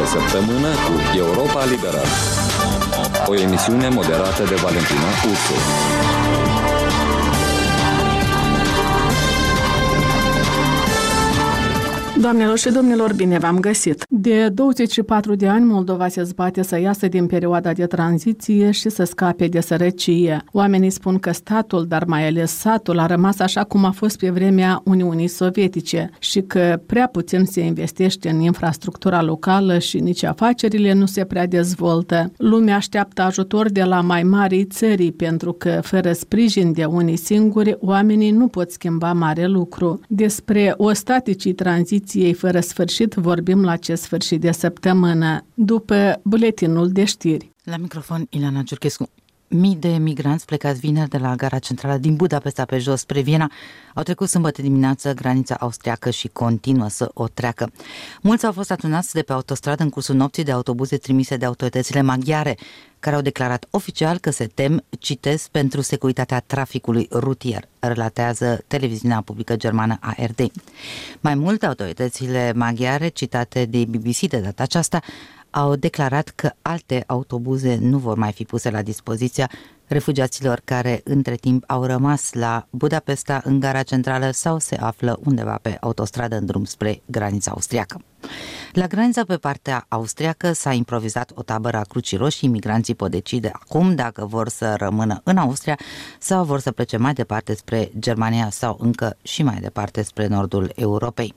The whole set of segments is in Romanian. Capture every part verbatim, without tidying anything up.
săptămână cu Europa Liberă. O emisiune moderată de Valentina Ursu. Doamnelor și domnilor, bine v-am găsit! De douăzeci și patru de ani, Moldova se zbate să iasă din perioada de tranziție și să scape de sărăcie. Oamenii spun că statul, dar mai ales satul, a rămas așa cum a fost pe vremea Uniunii Sovietice și că prea puțin se investește în infrastructura locală și nici afacerile nu se prea dezvoltă. Lumea așteaptă ajutor de la mai mari țări, pentru că, fără sprijin de unii singuri, oamenii nu pot schimba mare lucru. Despre ostaticii tranziției ei fără sfârșit vorbim la acest sfârșit de săptămână, după buletinul de știri. La microfon, Ileana Ciurchescu. Mii de migranți plecați vineri de la gara centrală din Budapesta pe jos spre Viena au trecut sâmbătă dimineață granița austriacă și continuă să o treacă. Mulți au fost atunați de pe autostradă în cursul nopții de autobuze trimise de autoritățile maghiare, care au declarat oficial că se tem, citez, pentru securitatea traficului rutier, relatează televiziunea publică germană A R D. Mai mult, autoritățile maghiare, citate de B B C de data aceasta, au declarat că alte autobuze nu vor mai fi puse la dispoziția refugiaților care între timp au rămas la Budapesta în gara centrală sau se află undeva pe autostradă în drum spre granița austriacă. La granița pe partea austriacă s-a improvizat o tabără a Crucii Roșii. Migranții pot decide acum dacă vor să rămână în Austria sau vor să plece mai departe spre Germania sau încă și mai departe spre nordul Europei.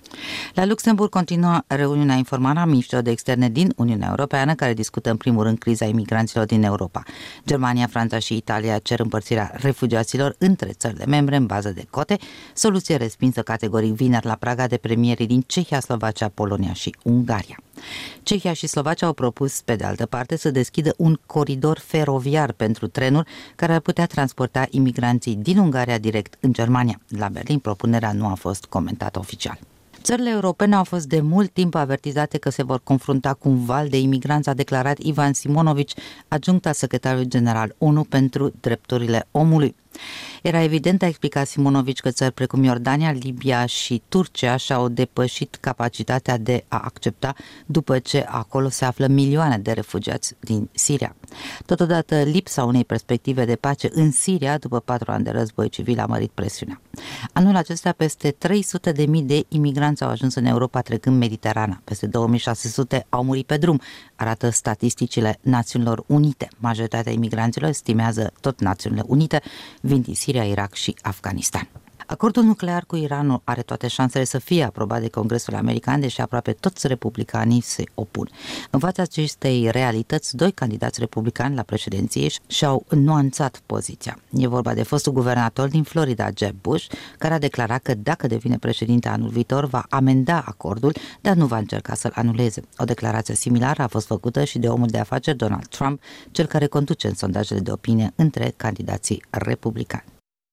La Luxemburg continuă reuniunea informală a miniștrilor de externe din Uniunea Europeană, care discută în primul rând criza imigranților din Europa. Germania, Franța și Italia cer împărțirea refugiaților între țările membre în bază de cote, soluție respinsă categoric vineri la Praga de premierii din Cehia, Slovacia, Polonia și Ungaria. Cehia și Slovacia au propus, pe de altă parte, să deschidă un coridor feroviar pentru trenuri care ar putea transporta imigranții din Ungaria direct în Germania. La Berlin, propunerea nu a fost comentată oficial. Țările europene au fost de mult timp avertizate că se vor confrunta cu un val de imigranți, a declarat Ivan Simonovic, adjuncta secretarului general O N U pentru drepturile omului. Era evident, a explicat Simonovic, că țări precum Iordania, Libia și Turcia și-au depășit capacitatea de a accepta după ce acolo se află milioane de refugiați din Siria. Totodată, lipsa unei perspective de pace în Siria după patru ani de război civil a mărit presiunea. Anul acesta, peste trei sute de mii de imigranți au ajuns în Europa trecând Mediterana. Peste două mii șase sute au murit pe drum, arată statisticile Națiunilor Unite. Majoritatea imigranților, estimează tot Națiunile Unite, vin din Siria, Irak și Afganistan. Acordul nuclear cu Iranul are toate șansele să fie aprobat de Congresul American, deși aproape toți republicanii se opun. În fața acestei realități, doi candidați republicani la președinție și-au nuanțat poziția. E vorba de fostul guvernator din Florida, Jeb Bush, care a declarat că dacă devine președinte anul viitor, va amenda acordul, dar nu va încerca să-l anuleze. O declarație similară a fost făcută și de omul de afaceri Donald Trump, cel care conduce în sondajele de opinie între candidații republicani.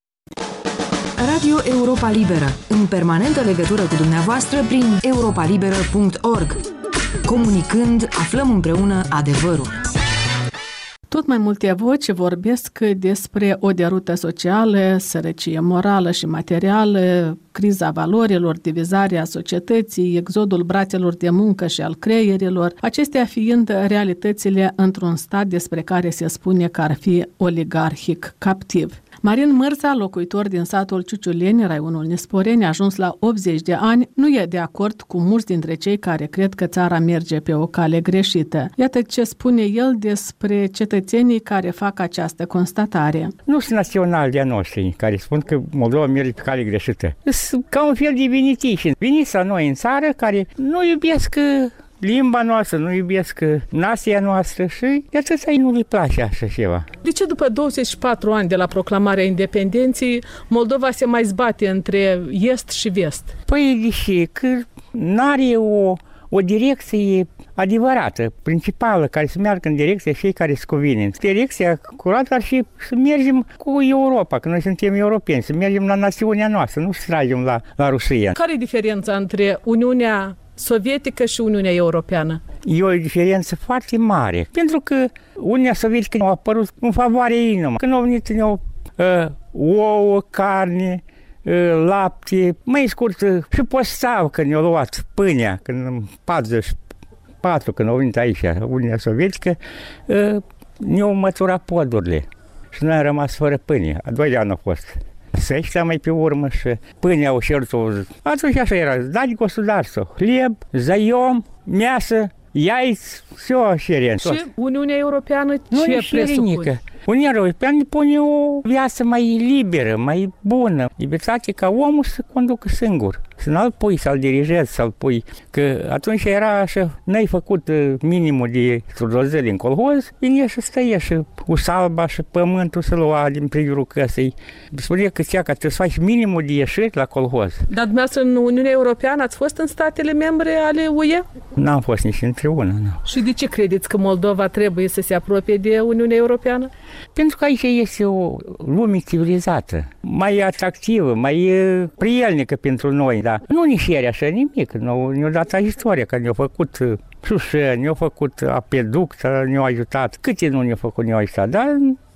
Radio Europa Liberă, în permanentă legătură cu dumneavoastră prin europa liberă punct org. Comunicând, aflăm împreună adevărul. Tot mai multe voci vorbesc despre o derută socială, sărăcie morală și materială, criza valorilor, divizarea societății, exodul brațelor de muncă și al creierilor, acestea fiind realitățile într-un stat despre care se spune că ar fi oligarhic captiv. Marin Mărța, locuitor din satul Ciuciuleni, raionul Nisporeni, ajuns la optzeci de ani, nu e de acord cu mulți dintre cei care cred că țara merge pe o cale greșită. Iată ce spune el despre cetățenii care fac această constatare. Nu sunt naționali de-a noștri care spun că Moldova merge pe cale greșită. Sunt ca un fel de vinitiși. Veniți la noi în țară care nu iubesc limba noastră, nu iubesc nația noastră și de atâta nu le place așa ceva. De ce după douăzeci și patru ani de la proclamarea independenței, Moldova se mai zbate între est și vest? Păi deși că n-are o, o direcție adevărată, principală, care să meargă în direcția cei care se cuvine. Direcția curată ar fi să mergem cu Europa, că noi suntem europeni, să mergem la națiunea noastră, nu să tragem la, la Rusia. Care e diferența între Uniunea Sovietică și Uniunea Europeană? E o diferență foarte mare, pentru că Uniunea Sovietică a apărut în favoarea inimă. Când au venit uh, ouă, carne, uh, lapte, mai scurt, uh, și postav când ne-au luat pâinea, când în patruzeci patru, când au venit aici Uniunea Sovietică, ne-au măturat podurile și noi am rămas fără pâine. A doilea an a fost. Săștia mai pe urmă și pâinea au șerut-o. Atunci așa era, da de gospodarstvo, hlieb, zaiom, measă, iaiți, все șerien. Și Uniunea Europeană ce presupune? Uniunea Europeană pune o viață mai liberă, mai bună. Libertate ca omul să conducă singur. Să nu-l pui, să-l dirigezi, să-l pui. Că atunci era așa, n-ai făcut minimul de trudozări în colhoz, vine și stăie și usalba și pământul să lua din prijurul căsei. Spune că ția că trebuie să faci minimul de ieșiri la colhoz. Dar dumneavoastră în Uniunea Europeană ați fost în statele membre ale U E? N-am fost nici între una, nu. Și de ce credeți că Moldova trebuie să se apropie de Uniunea Europeană? Pentru că aici este o lume civilizată, mai atractivă, mai prielnică pentru noi, dar nu ni cere așa nimic. Ne-au dat ajutoare, că ne-au făcut șușă, ne-au făcut apeduct, ne-au ajutat. Câte nu ne-au făcut, ne-au ajutat, dar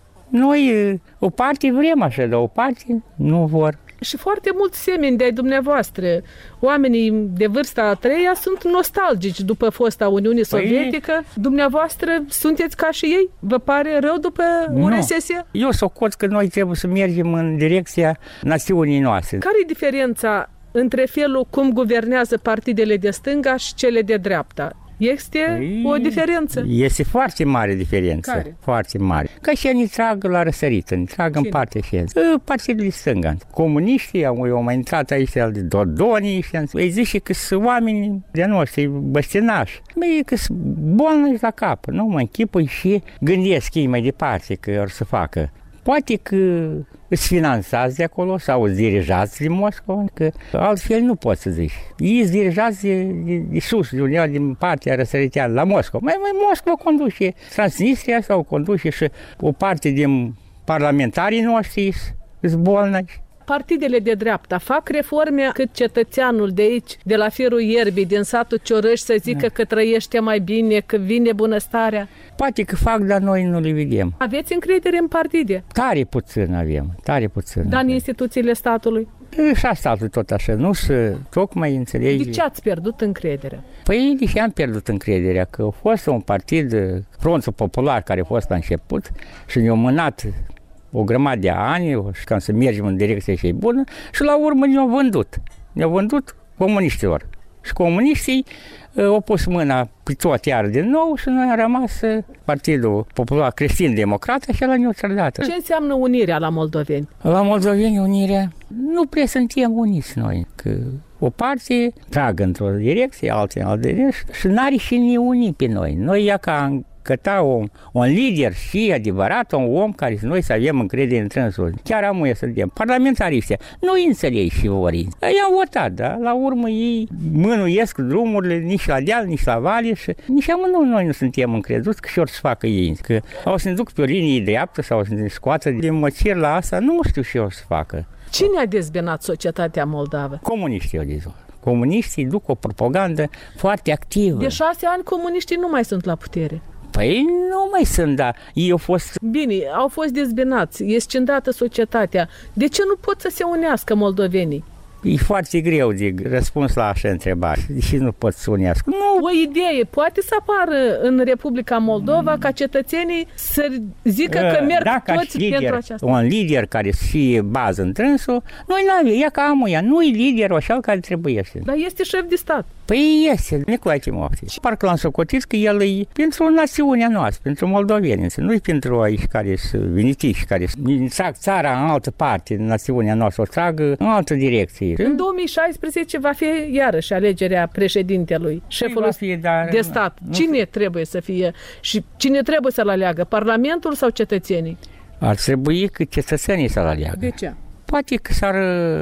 noi o parte vrem așa, dar o parte nu vor. Și foarte mulți semeni de-ai dumneavoastră, oamenii de vârsta a treia, sunt nostalgici după fosta Uniune Sovietică. Păi... Dumneavoastră sunteți ca și ei? Vă pare rău după U R S S? Eu socot că noi trebuie să mergem în direcția națiunii noastre. Care e diferența între felul cum guvernează partidele de stânga și cele de dreapta? Este păi, o diferență. Este foarte mare diferență. Care? Foarte mare. Ca și ne trag la răsărită, ne trag în partea și partidul de stânga. Comuniștii au mai intrat aici de Dodonii și îi zice că sunt oameni de noștri, băstinași. Băi, că sunt bolnavi la cap. Nu mă închipui și gândesc ei mai departe că or să facă. Poate că îți finanțați de acolo sau îți dirijați din Moscova, că altfel nu poți să zici. Ei îți dirijați de, de, de sus, de undeva din partea răsăriteană, la Moscova. Mai, mai Moscova conduce Transnistria sau conduce și o parte din parlamentarii noștri zbolnavi. Partidele de dreapta fac reforme cât cetățeanul de aici, de la firul ierbii, din satul Ciorăș, să zică că trăiește mai bine, că vine bunăstarea? Poate că fac, dar noi nu le vedem. Aveți încredere în partide? Tare puțin avem, tare puțin. Dar în instituțiile statului? Și statul tot așa, nu să tocmai înțelegi. De ce ați pierdut încrederea? Păi de ce am pierdut încrederea? Că a fost un partid, Frontul Popular, care a fost la început și ne-a mânat o grămadă de ani, și cam să mergem în direcția cea bună, și la urmă ne-au vândut. Ne-au vândut comuniștilor. Și comuniștii au pus mâna pe tot iar din nou și noi am rămas Partidul Popular Creștin-Democrat și ăla ne-a trădat. Ce înseamnă unirea la moldoveni? La moldoveni unirea nu prea suntem uniți noi, că o parte tragă într-o direcție, alții în altă direcție și n-are și ne uni pe noi. Noi ia ca căta un, un lider și adevărat, un om care noi să avem încredere în trânsul. Chiar amuie să vedem. Parlamentariștii nu înțelegi și ori. I-au votat, da? La urmă ei mânuiesc drumurile nici la deal, nici la vale și nici amândoi noi nu suntem încreduți că și ori să facă ei. Că au să ne duc pe o linie dreaptă sau să ne scoată din măciri la asta, nu știu și ori să facă. Cine a dezbinat societatea moldavă? Comuniștii au dezbinat. Comuniștii duc o propagandă foarte activă. De șase ani comuniștii nu mai sunt la putere. Păi nu mai sunt, dar ei au fost... Bine, au fost dezbinați, e scindată societatea. De ce nu pot să se unească moldovenii? E foarte greu de răspuns la așa întrebare. Deși nu pot să unească. Nu. O idee poate să apară în Republica Moldova ca cetățenii să zică că merg da, toți lider, pentru aceasta. Un lider care să fie bază în trânsul, noi n-avem, ea ca amuia, nu e liderul așa care trebuie să. Dar este șef de stat. Păi este, Nicolae Timofte. Parcă l-am socotit că el e pentru națiunea noastră, pentru moldoveni, nu e pentru aici care sunt venitiși, care trag țara în altă parte, națiunea noastră, o tragă în altă direcție. În două mii șaisprezece va fi iarăși alegerea președintelui, șefului fi, dar, de stat. Cine nu trebuie să fie și cine trebuie să-l aleagă? Parlamentul sau cetățenii? Ar trebui că cetățenii să-l aleagă. De ce? Poate că s-ar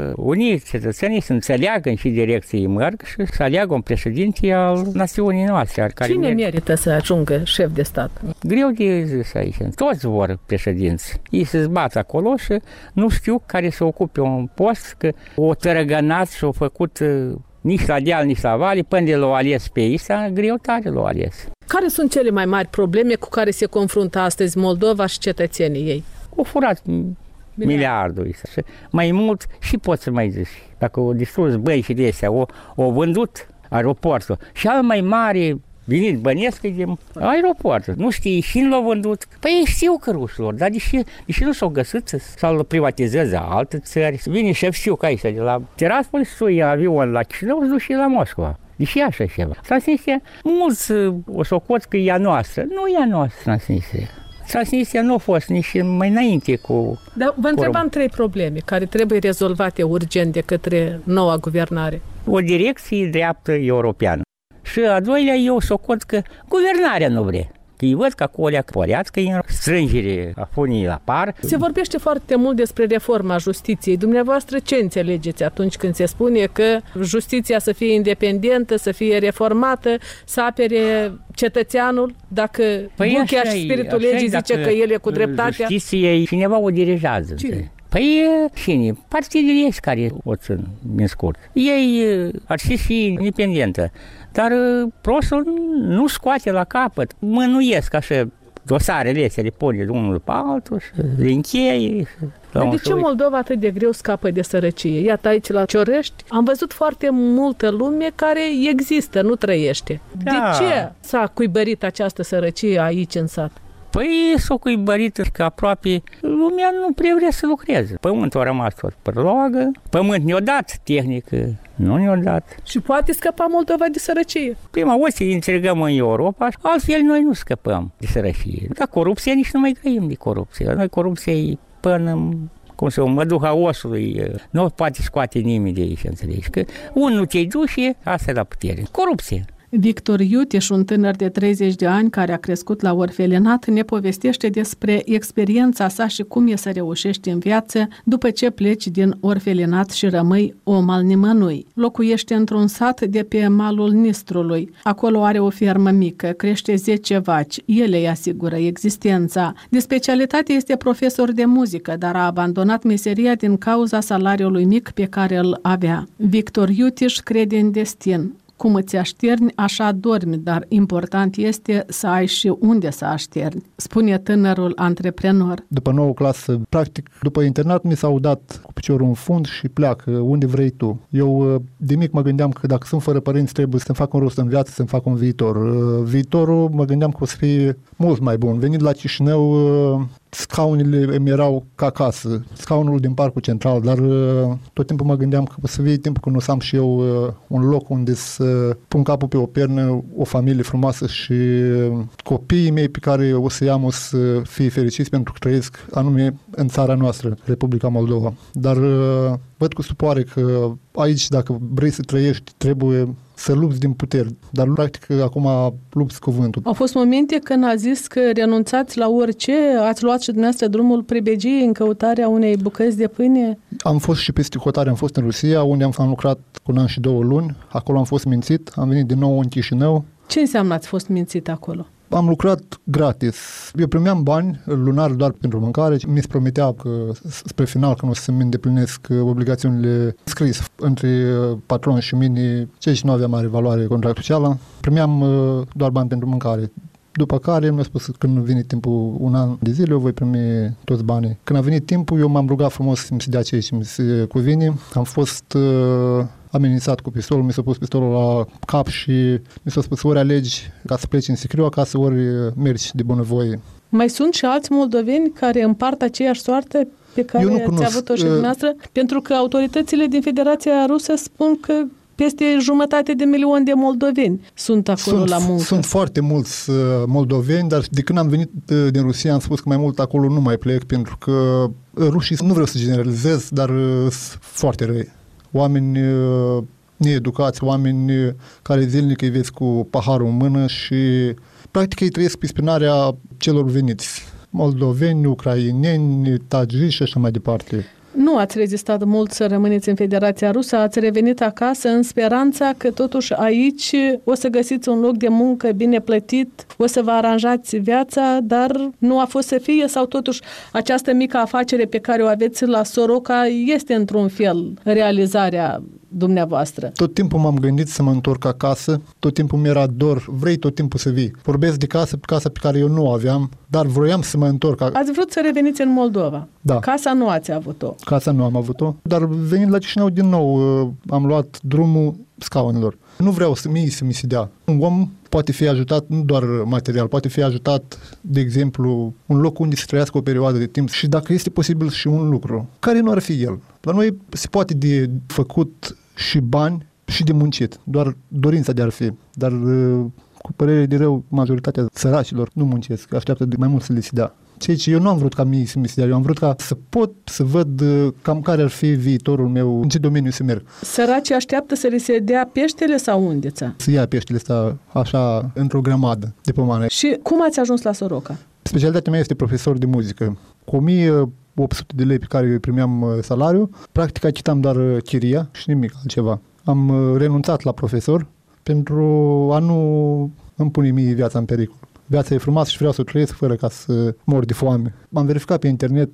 uni cetățenii să înțeleagă în ce direcție îi merg și să aleagă un președinte al națiunii noastre. Care Cine merge. merită să ajungă șef de stat? Greu de zis aici. Toți vor președinți. Ei se zbat acolo și nu știu care să ocupe un post, că o tărăgănați și-o făcut nici la deal, nici la vale, până de l-o ales pe ei, greu tare l-o ales. Care sunt cele mai mari probleme cu care se confruntă astăzi Moldova și cetățenii ei? O furat miliardul. Și mai mult și poți să mai zici. Dacă o distrus băi și de astea, o, o vândut aeroportul. Și al mai mare venit bănesc din aeroport. Nu știi, și l-au vândut. Păi știu că rușilor, dar deși, deși nu s-au găsit să-l privatizeze alte țări, vine șef știu că aici, de la Tiraspol, să avion la Chișinău, să duc și la Moscova. Deși așa ceva. Transnistria, mulți o socot că e a noastră. Nu e a noastră Transnistria. Transnistria nu a fost nici mai înainte cu... Dar vă întrebam trei probleme care trebuie rezolvate urgent de către noua guvernare. O direcție dreaptă europeană. Și a doilea, eu socot că guvernarea nu vrea. Că îi văd că acolo porească în strângere a funii la par. Se vorbește foarte mult despre reforma justiției. Dumneavoastră ce înțelegeți atunci când se spune că justiția să fie independentă, să fie reformată, să apere cetățeanul, dacă păi Buchea și spiritul legii zice că el e cu dreptatea? Justiției cineva o dirigează. Cine? Păi cine? Partidele care o țin, din scurt. Ei ar fi și independentă. Dar prostul nu scoate la capăt. Mânuiesc așa dosarele astea, le pune de unul pe altul și le încheie. De ce Moldova atât de greu scapă de sărăcie? Iată aici la Ciorești am văzut foarte multă lume care există, nu trăiește. Da. De ce s-a cuibărit această sărăcie aici în sat? Păi s-o cuibărit că aproape lumea nu prea vrea să lucreze. Pământul a rămas tot părlogă, pământ ne-o dat, tehnică nu ne-o dat. Și poate scăpa Moldova de sărăcie? Prima o să intrigăm în Europa, altfel noi nu scăpăm de sărăcie. Dar corupția nici nu mai grăim de corupție. Noi corupția e până, cum să o măduha osului, nu poate scoate nimeni de aici, înțelegi? Că unul te-i duce, asta e la putere. Corupție. Victor Iuteș, un tânăr de treizeci de ani care a crescut la orfelinat, ne povestește despre experiența sa și cum e să reușești în viață după ce pleci din orfelinat și rămâi om al nimănui. Locuiește într-un sat de pe malul Nistrului. Acolo are o fermă mică, crește zece vaci, ele îi asigură existența. De specialitate este profesor de muzică, dar a abandonat meseria din cauza salariului mic pe care îl avea. Victor Iuteș crede în destin. Cum îți așterni, așa dormi, dar important este să ai și unde să așterni, spune tânărul antreprenor. După nouă clasă, practic, după internat, mi s-au dat cu piciorul în fund și pleacă unde vrei tu. Eu de mic mă gândeam că dacă sunt fără părinți, trebuie să-mi fac un rost în viață, să-mi fac un viitor. Viitorul mă gândeam că o să fie mult mai bun. Venit la Chișinău, scaunele îmi erau ca acasă, scaunul din Parcul Central, dar tot timpul mă gândeam că o să fie timpul când o să am și eu un loc unde să pun capul pe o pernă, o familie frumoasă și copiii mei pe care o să i-am o să fie fericiți pentru că trăiesc anume în țara noastră, Republica Moldova. Dar văd cu stupoare că aici, dacă vrei să trăiești, trebuie să lupți din puteri, dar practic acum lupți cuvântul. Au fost momente când a zis că renunțați la orice, ați luat și dumneavoastră drumul pribegiei în căutarea unei bucăți de pâine? Am fost și peste hotare, am fost în Rusia, unde am, am lucrat cu un an și două luni, acolo am fost mințit, am venit din nou în Chișinău. Ce înseamnă ați fost mințit acolo? Am lucrat gratis. Eu primeam bani lunar doar pentru mâncare. Mi se promitea că spre final, când o să-mi îndeplinesc obligațiunile scrise între patron și mine, cei și nu avea mare valoare contractuală, primeam doar bani pentru mâncare. După care mi-a spus că când vine timpul, un an de zile, eu voi primi toți banii. Când a venit timpul, eu m-am rugat frumos să-mi se dea ceea ce mi se cuvine. Am fost uh, amenințat cu pistolul, mi s-a pus pistolul la cap și mi s-a spus ori alegi ca să pleci în sicriu acasă, ori mergi de bunăvoie. Mai sunt și alți moldoveni care împart aceeași soartă pe care ați avut-o și dumneavoastră? Uh, pentru că autoritățile din Federația Rusă spun că peste jumătate de milion de moldoveni sunt acolo sunt, la muncă. Sunt foarte mulți uh, moldoveni, dar de când am venit uh, din Rusia am spus că mai mult acolo nu mai plec, pentru că uh, rușii, nu vreau să generalizez, dar uh, sunt foarte răi. Oameni uh, needucați, oameni uh, care zilnic îi vezi cu paharul în mână și practic ei trăiesc pe spinarea celor veniți. Moldoveni, ucraineni, tagici și așa mai departe. Nu ați rezistat mult să rămâneți în Federația Rusă, ați revenit acasă în speranța că totuși aici o să găsiți un loc de muncă bine plătit, o să vă aranjați viața, dar nu a fost să fie, sau totuși această mică afacere pe care o aveți la Soroca este într-un fel realizarea dumneavoastră? Tot timpul m-am gândit să mă întorc acasă, tot timpul mi-era dor, vrei tot timpul să vii. Vorbesc de casă, casa pe care eu nu o aveam, dar vroiam să mă întorc. Ați vrut să reveniți în Moldova. Da. Casa nu ați avut-o. Casa nu am avut-o, dar venind la Chișinău din nou, am luat drumul scaunelor. Nu vreau să mie să mi se dea. Un om poate fi ajutat nu doar material, poate fi ajutat, de exemplu, un loc unde să trăiască o perioadă de timp și dacă este posibil și un lucru, care nu ar fi el. La noi se poate de făcut și bani și de muncit, doar dorința de a fi, dar cu părere de rău, majoritatea săracilor nu muncesc, așteaptă de mai mult să le se dea. Ceea ce eu nu am vrut ca mie să mi se dea, eu am vrut ca să pot să văd cam care ar fi viitorul meu, în ce domeniu să merg. Săracii așteaptă să le se dea peștele sau undița? Să ia peștele ăsta așa într-o grămadă de pomană. Și cum ați ajuns la Soroca? Specialitatea mea este profesor de muzică. Cu o mie opt sute de lei pe care eu primeam salariu, practic achitam doar chiria și nimic altceva. Am renunțat la profesor pentru a nu îmi pune mie viața în pericol. Viața e frumoasă și vreau să o trăiesc fără ca să mor de foame. Am verificat pe internet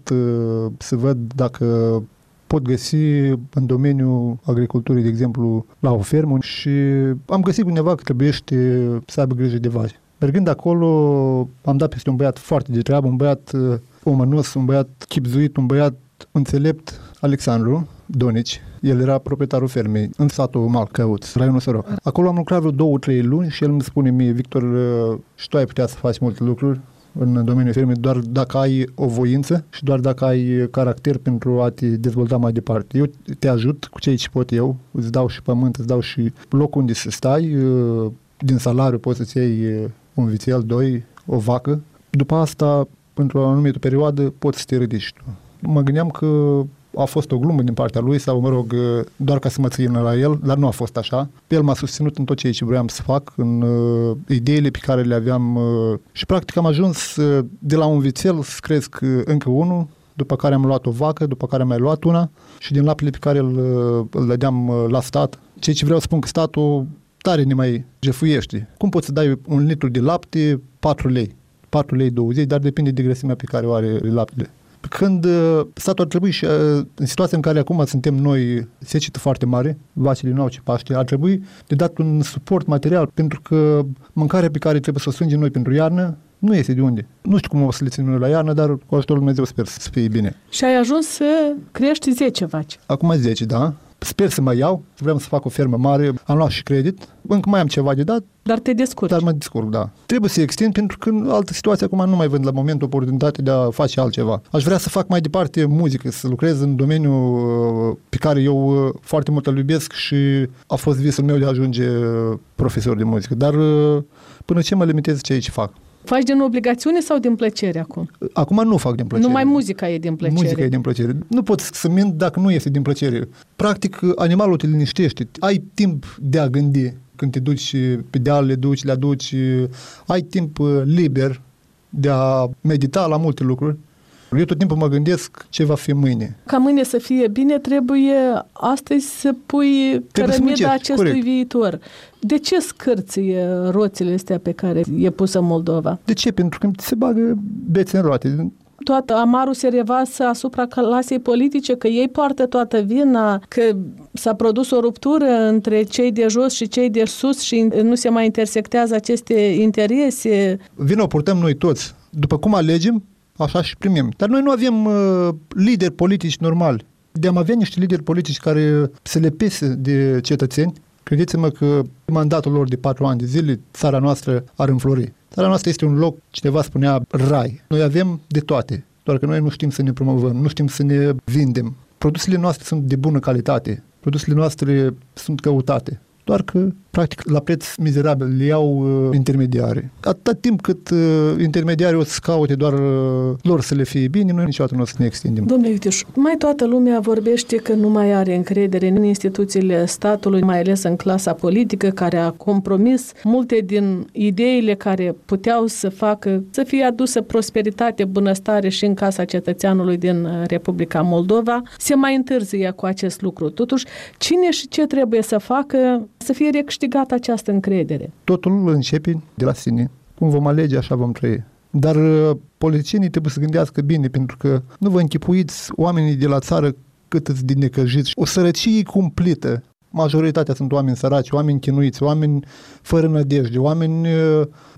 să văd dacă pot găsi în domeniul agriculturii, de exemplu, la o fermă și am găsit undeva că trebuiește să aibă grijă de vaci. Mergând acolo, am dat peste un băiat foarte de treabă, un băiat omănos, un băiat chipzuit, un băiat înțelept, Alexandru Donici. El era proprietarul fermei în satul Malcăuț, raionul Soroca. Acolo am lucrat vreo două, trei luni și el îmi spune mie, Victor, și tu ai putea să faci multe lucruri în domeniul fermei doar dacă ai o voință și doar dacă ai caracter pentru a te dezvolta mai departe. Eu te ajut cu ceea ce pot eu, îți dau și pământ, îți dau și loc unde să stai, din salariu poți să-ți iei un vițel, doi, o vacă. După asta, pentru o anumită perioadă, poți să te ridici tu. Mă gândeam că a fost o glumă din partea lui sau, mă rog, doar ca să mă țină la el, dar nu a fost așa. El m-a susținut în tot ceea ce vreau să fac, în uh, ideile pe care le aveam uh, și practic am ajuns uh, de la un vițel să cresc uh, încă unul, după care am luat o vacă, după care am mai luat una și din laptele pe care îl, uh, îl dădeam uh, la stat. Ceea ce vreau să spun că statul tare ne mai jefuiește. Cum poți să dai un litru de lapte? patru lei. patru lei douăzeci, dar depinde de grăsimea pe care o are laptele. Când uh, statul ar trebui și uh, în situația în care acum suntem noi, secetă foarte mare, vacile nu au ce paște, ar trebui de dat un suport material, pentru că mâncarea pe care trebuie să o strângem noi pentru iarnă nu este de unde. Nu știu cum o să le ținem noi la iarnă, dar cu ajutorul Dumnezeu sper să fie bine. Și ai ajuns să crești zece vaci. Acum zece, da. Sper să mai iau, vreau să fac o fermă mare, am luat și credit, încă mai am ceva de dat. Dar te descurci. Dar mă descurc, da. Trebuie să extind pentru că în altă situație acum nu mai vând la momentul oportunitate de a face altceva. Aș vrea să fac mai departe muzică, să lucrez în domeniul pe care eu foarte mult îl iubesc și a fost visul meu de a ajunge profesor de muzică. Dar până ce mă limitez ceea ce fac. Faci din obligațiune sau din plăcere acum? Acum nu fac din plăcere. Numai muzica e din plăcere. Muzica e din plăcere. Nu poți să mint dacă nu este din plăcere. Practic, animalul te liniștește. Ai timp de a gândi când te duci pe deal, le duci, le aduci. Ai timp liber de a medita la multe lucruri. Eu tot timpul mă gândesc ce va fi mâine. Ca mâine să fie bine, trebuie astăzi să pui cărămida acestui corect. Viitor. De ce scârție roțile astea pe care e pusă Moldova? De ce? Pentru că se bagă bețe în roate. Toată amarul se revasă asupra clasei politice, că ei poartă toată vina, că s-a produs o ruptură între cei de jos și cei de sus și nu se mai intersectează aceste interese. Vina o purtăm noi toți. După cum alegem, așa și primim. Dar noi nu avem uh, lideri politici normali. De-am avea niște lideri politici care se le pese de cetățeni, credeți-mă că mandatul lor de patru ani de zile, țara noastră ar înflori. Țara noastră este un loc, cineva spunea, rai. Noi avem de toate, doar că noi nu știm să ne promovăm, nu știm să ne vindem. Produsele noastre sunt de bună calitate, produsele noastre sunt căutate. Doar că, practic, la preț mizerabil le iau uh, intermediari. Atâta timp cât uh, intermediarii o să caute doar uh, lor să le fie bine, noi niciodată nu o să ne extindem. Domnule Viteș, mai toată lumea vorbește că nu mai are încredere în instituțiile statului, mai ales în clasa politică, care a compromis multe din ideile care puteau să facă, să fie adusă prosperitate, bunăstare și în casa cetățeanului din Republica Moldova. Se mai întârzie cu acest lucru. Totuși, cine și ce trebuie să facă să fie recâștigată această încredere? Totul începe de la sine. Cum vom alege, așa vom trăi. Dar politicienii trebuie să gândească bine, pentru că nu vă închipuiți oamenii de la țară cât îți din necăjiți. O sărăcie cumplită. Majoritatea sunt oameni săraci, oameni chinuiți, oameni fără nădejde, oameni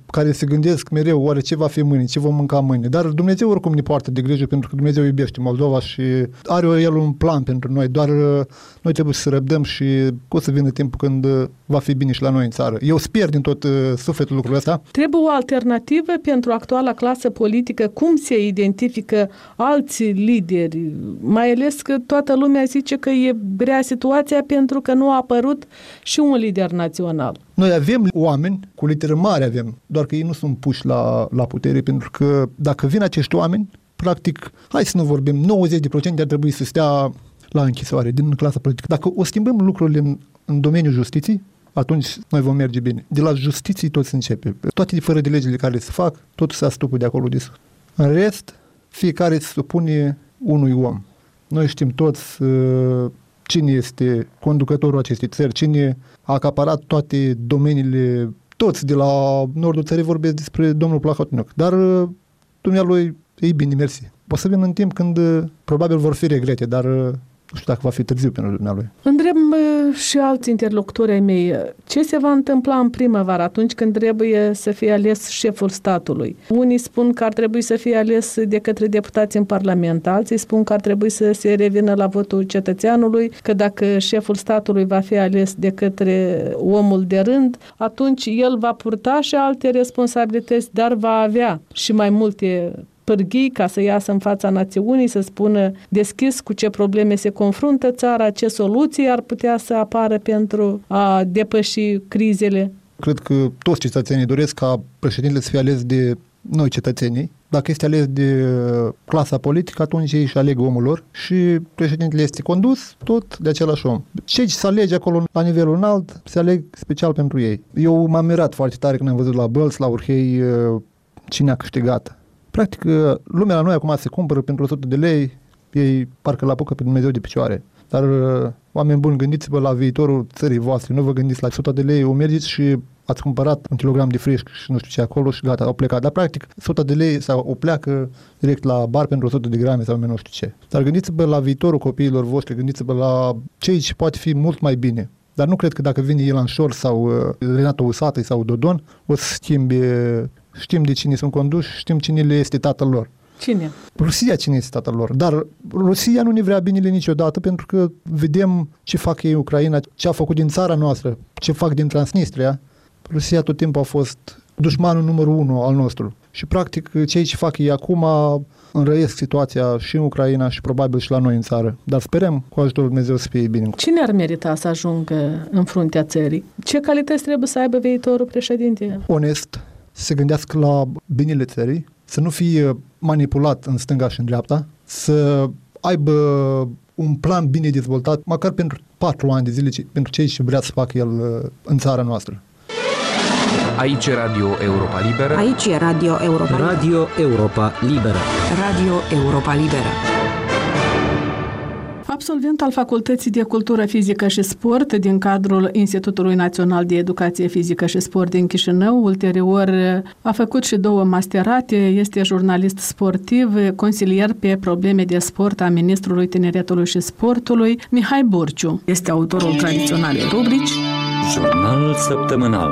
care se gândesc mereu oare ce va fi mâine, ce vom mânca mâine. Dar Dumnezeu oricum ne poartă de grijă pentru că Dumnezeu iubește Moldova și are El un plan pentru noi. Doar noi trebuie să răbdăm și o să vină timpul când va fi bine și la noi în țară. Eu sper din tot sufletul lucrul ăsta. Trebuie o alternativă pentru actuala clasă politică. Cum se identifică alți lideri? Mai ales că toată lumea zice că e grea situația pentru că nu a apărut și un lider național. Noi avem oameni, cu litere mare avem, doar că ei nu sunt puși la, la putere, pentru că dacă vin acești oameni, practic, hai să nu vorbim, nouăzeci la sută ar trebui să stea la închisoare din clasa politică. Dacă o schimbăm lucrurile în, în domeniul justiției, atunci noi vom merge bine. De la justiție tot se începe. Toate fără de legile care se fac, totul se astupă de acolo de sus. În rest, fiecare se supune unui om. Noi știm toți uh, cine este conducătorul acestei țări, cine a acaparat toate domeniile, toți de la nordul țării vorbesc despre domnul Plahotniuc. Dar uh, dumnealui, ei bine, mersi. O să vină în timp când uh, probabil vor fi regrete, dar uh, nu știu dacă va fi târziu pentru dumnealui. Întreb și alți interlocutori ai mei, ce se va întâmpla în primăvară atunci când trebuie să fie ales șeful statului? Unii spun că ar trebui să fie ales de către deputați în Parlament, alții spun că ar trebui să se revină la votul cetățeanului, că dacă șeful statului va fi ales de către omul de rând, atunci el va purta și alte responsabilități, dar va avea și mai multe pârghii ca să iasă în fața națiunii, să spună deschis cu ce probleme se confruntă țara, ce soluții ar putea să apară pentru a depăși crizele. Cred că toți cetățenii doresc ca președintele să fie ales de noi cetățenii. Dacă este ales de clasa politică, atunci ei își aleg omul lor și președintele este condus tot de același om. Cei ce se alege acolo la nivelul înalt se aleg special pentru ei. Eu m-am mirat foarte tare când am văzut la Bălți, la Urhei, cine a câștigat. Practic, lumea la noi acum se cumpără pentru o sută de lei, ei parcă la apucă pe Dumnezeu de picioare. Dar, oameni buni, gândiți-vă la viitorul țării voastre, nu vă gândiți la o sută de lei, o mergeți și ați cumpărat un kilogram de frișc și nu știu ce acolo și gata, au plecat. Dar, practic, o sută de lei sau o pleacă direct la bar pentru o sută de grame sau nu știu ce. Dar gândiți-vă la viitorul copiilor voștri, gândiți-vă la cei ce poate fi mult mai bine. Dar nu cred că dacă vine Ilan Șor sau uh, Renato Usatăi sau Dodon, o să schimbe. Știm de cine sunt conduși, știm cine le este tatăl lor. Cine? Rusia cine este tatăl lor. Dar Rusia nu ne vrea binele niciodată pentru că vedem ce fac ei Ucraina, ce a făcut din țara noastră, ce fac din Transnistria. Rusia tot timpul a fost dușmanul numărul unu al nostru. Și practic cei ce fac ei acum înrăiesc situația și în Ucraina și probabil și la noi în țară. Dar sperăm cu ajutorul Dumnezeu să fie bine. Cine ar merita să ajungă în fruntea țării? Ce calități trebuie să aibă viitorul președinte? Onest, să se gândească la binele țării, să nu fie manipulat în stânga și în dreapta, să aibă un plan bine dezvoltat, măcar pentru patru ani de zile, pentru cei ce vrea să facă el în țara noastră. Aici e Radio Europa Liberă. Aici e Radio Europa Liberă. Radio Europa Liberă. Radio Europa Liberă. Absolvent al Facultății de Cultură Fizică și Sport din cadrul Institutului Național de Educație Fizică și Sport din Chișinău, ulterior a făcut și două masterate, este jurnalist sportiv, consilier pe probleme de sport a Ministrului Tineretului și Sportului, Mihai Burciu. Este autorul tradiționalei rubrici Jurnalul săptămânal.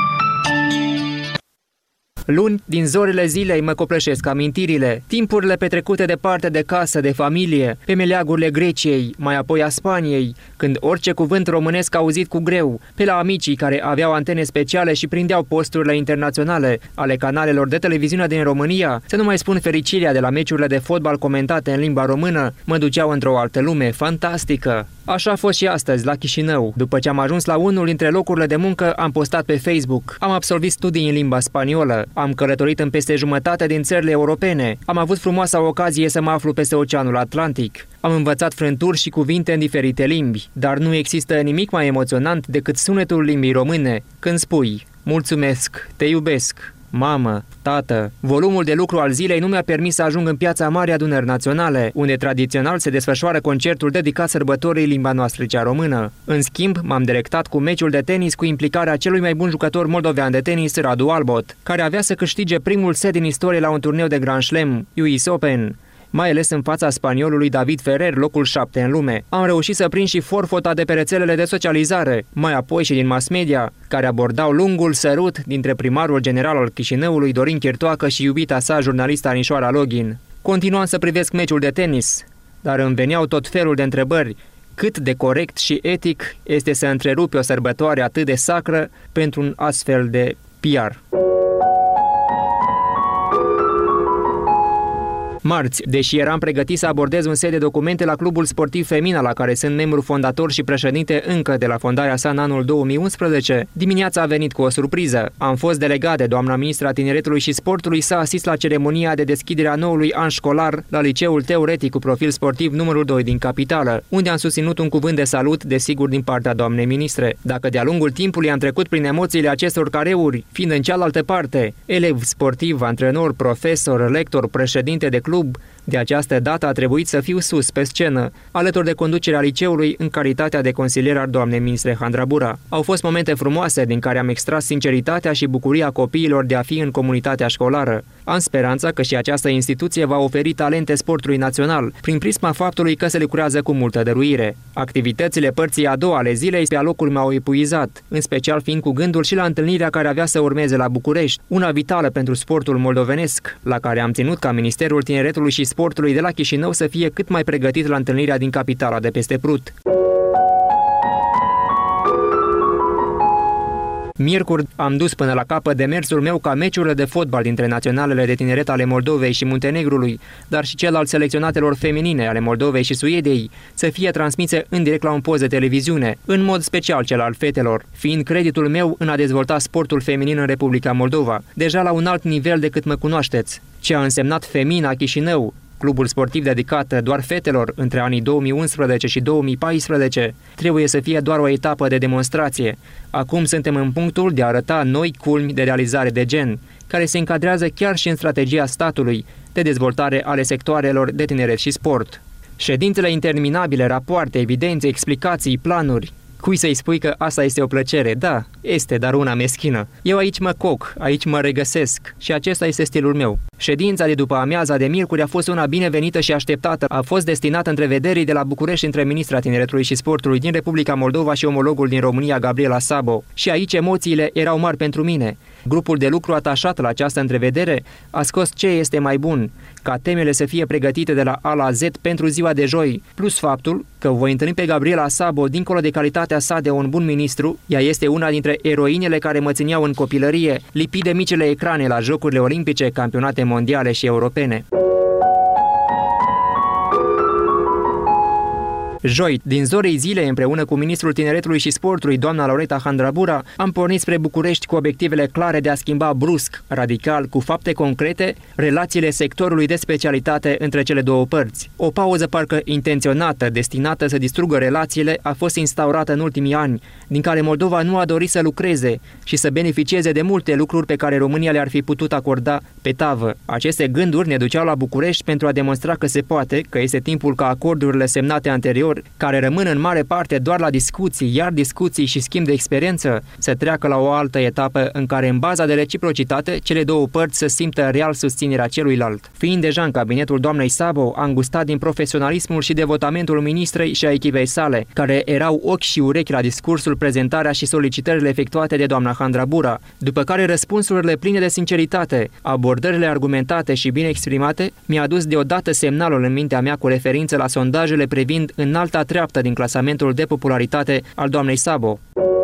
Luni, din zorile zilei, mă copleșesc amintirile, timpurile petrecute departe de casă, de familie, pe meleagurile Greciei, mai apoi a Spaniei, când orice cuvânt românesc auzit cu greu, pe la amicii care aveau antene speciale și prindeau posturile internaționale ale canalelor de televiziune din România, să nu mai spun fericirea de la meciurile de fotbal comentate în limba română, mă duceau într-o altă lume fantastică. Așa a fost și astăzi, la Chișinău. După ce am ajuns la unul dintre locurile de muncă, am postat pe Facebook. Am absolvit studii în limba spaniolă. Am călătorit în peste jumătate din țările europene. Am avut frumoasa ocazie să mă aflu peste Oceanul Atlantic. Am învățat frânturi și cuvinte în diferite limbi, dar nu există nimic mai emoționant decât sunetul limbii române, când spui mulțumesc, te iubesc, mamă, tată. Volumul de lucru al zilei nu mi-a permis să ajung în Piața Mare a Adunării Naționale, unde tradițional se desfășoară concertul dedicat sărbătorii limba noastră cea română. În schimb, m-am directat cu meciul de tenis cu implicarea celui mai bun jucător moldovean de tenis, Radu Albot, care avea să câștige primul set din istorie la un turneu de Grand Slam, U S Open. mai ales în fața spaniolului David Ferrer, locul șapte în lume. Am reușit să prind și forfota de pe rețelele de socializare, mai apoi și din mass media, care abordau lungul sărut dintre primarul general al Chișinăului, Dorin Chirtoacă, și iubita sa, jurnalista Anișoara Login. Continuam să privesc meciul de tenis, dar îmi veneau tot felul de întrebări. Cât de corect și etic este să întrerupi o sărbătoare atât de sacră pentru un astfel de P R? Marți, deși eram pregătit să abordez un set de documente la Clubul Sportiv Femina, la care sunt membru fondator și președinte încă de la fondarea sa în anul două mii unsprezece, dimineața a venit cu o surpriză. Am fost delegat de doamna ministra Tineretului și Sportului să asist la ceremonia de deschidere a noului an școlar la Liceul Teoretic cu profil sportiv numărul doi din capitală, unde am susținut un cuvânt de salut, desigur, din partea doamnei ministre. Dacă de-a lungul timpului am trecut prin emoțiile acestor careuri, fiind în cealaltă parte elev sportiv, antrenor, profesor, lector, președinte de club, de această dată a trebuit să fiu sus pe scenă, alături de conducerea liceului în calitatea de consilier al doamnei ministre Handra-Bura. Au fost momente frumoase din care am extras sinceritatea și bucuria copiilor de a fi în comunitatea școlară. Am speranța că și această instituție va oferi talente sportului național, prin prisma faptului că se lucrează cu multă dăruire. Activitățile părții a doua ale zilei pe alocul m-au epuizat, în special fiind cu gândul și la întâlnirea care avea să urmeze la București, una vitală pentru sportul moldovenesc, la care am ținut ca Ministerul Tineretului și Sportului de la Chișinău să fie cât mai pregătit la întâlnirea din capitala de peste Prut. Miercuri am dus până la capăt demersul meu ca meciurile de fotbal dintre naționalele de tineret ale Moldovei și Muntenegrului, dar și cel al selecționatelor feminine ale Moldovei și Suediei, să fie transmise în direct la un post de televiziune, în mod special cel al fetelor, fiind creditul meu în a dezvolta sportul feminin în Republica Moldova, deja la un alt nivel decât mă cunoașteți. Ce a însemnat Femina Chișinău, clubul sportiv dedicat doar fetelor între anii două mii unsprezece și două mii paisprezece, trebuie să fie doar o etapă de demonstrație. Acum suntem în punctul de a arăta noi culmi de realizare de gen, care se încadrează chiar și în strategia statului de dezvoltare ale sectoarelor de tineret și sport. Ședințele interminabile, rapoarte, evidențe, explicații, planuri. Cui să-i spui că asta este o plăcere? Da, este, dar una meschină. Eu aici mă coc, aici mă regăsesc și acesta este stilul meu. Ședința de după amiaza de miercuri a fost una binevenită și așteptată. A fost destinată întrevederii de la București între ministra Tineretului și Sportului din Republica Moldova și omologul din România, Gabriela Szabo. Și aici emoțiile erau mari pentru mine. Grupul de lucru atașat la această întrevedere a scos ce este mai bun, ca temele să fie pregătite de la A la Z pentru ziua de joi, plus faptul că voi întâlni pe Gabriela Szabo, dincolo de calitatea sa de un bun ministru, ea este una dintre eroinele care mă țineau în copilărie, lipit de micile ecrane la Jocurile Olimpice, campionate mondiale și europene. Joi, din zorii zilei, împreună cu ministrul Tineretului și Sportului, doamna Laureta Handra-Bura, am pornit spre București cu obiectivele clare de a schimba brusc, radical, cu fapte concrete, relațiile sectorului de specialitate între cele două părți. O pauză parcă intenționată, destinată să distrugă relațiile, a fost instaurată în ultimii ani, din care Moldova nu a dorit să lucreze și să beneficieze de multe lucruri pe care România le-ar fi putut acorda pe tavă. Aceste gânduri ne duceau la București pentru a demonstra că se poate, că este timpul ca acordurile semnate anterior, care rămân în mare parte doar la discuții, iar discuții și schimb de experiență, să treacă la o altă etapă în care, în baza de reciprocitate, cele două părți să simtă real susținerea celuilalt. Fiind deja în cabinetul doamnei Szabo, am gustat din profesionalismul și devotamentul ministrei și a echipei sale, care erau ochi și urechi la discursul, prezentarea și solicitările efectuate de doamna Handra-Bura, după care răspunsurile pline de sinceritate, abordările argumentate și bine exprimate, mi-a adus deodată semnalul în mintea mea cu referință la sondajele privind în alta treaptă din clasamentul de popularitate al doamnei Szabo.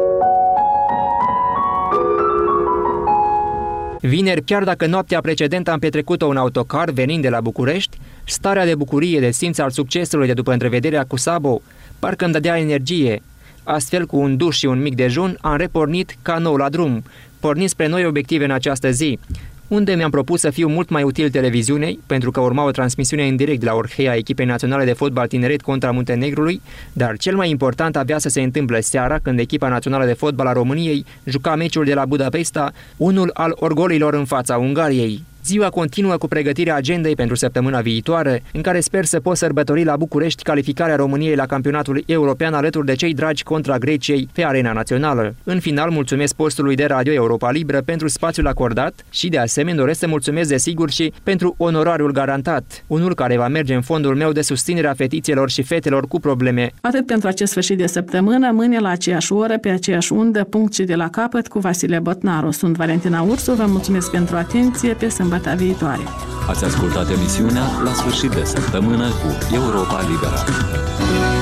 Vineri, chiar dacă noaptea precedentă am petrecut-o în autocar venind de la București, starea de bucurie, de simț al succesului de după întrevederea cu Szabo parcă îmi dădea energie. Astfel, cu un duș și un mic dejun, am repornit ca nou la drum, pornind spre noi obiective în această zi, unde mi-am propus să fiu mult mai util televiziunei, pentru că urma o transmisiune în direct de la Orhei a echipei naționale de fotbal tineret contra Muntenegrului, dar cel mai important avea să se întâmple seara, când echipa națională de fotbal a României juca meciul de la Budapesta, unul al orgolilor în fața Ungariei. Ziua continuă cu pregătirea agendei pentru săptămâna viitoare, în care sper să pot sărbători la București calificarea României la campionatul european alături de cei dragi contra Greciei pe arena națională. În final, mulțumesc postului de radio Europa Liberă pentru spațiul acordat și, de asemenea, doresc să mulțumesc desigur și pentru onorariul garantat, unul care va merge în fondul meu de susținere a fetițelor și fetelor cu probleme. Atât pentru acest sfârșit de săptămână, mâine la aceeași oră, pe aceeași undă, punct și de la capăt cu Vasile Botnaru. Sunt Valentina Ursu, vă mulțumesc pentru atenție, pe sâmbătă viitoare. Ați ascultat emisiunea La sfârșit de săptămână cu Europa Liberă.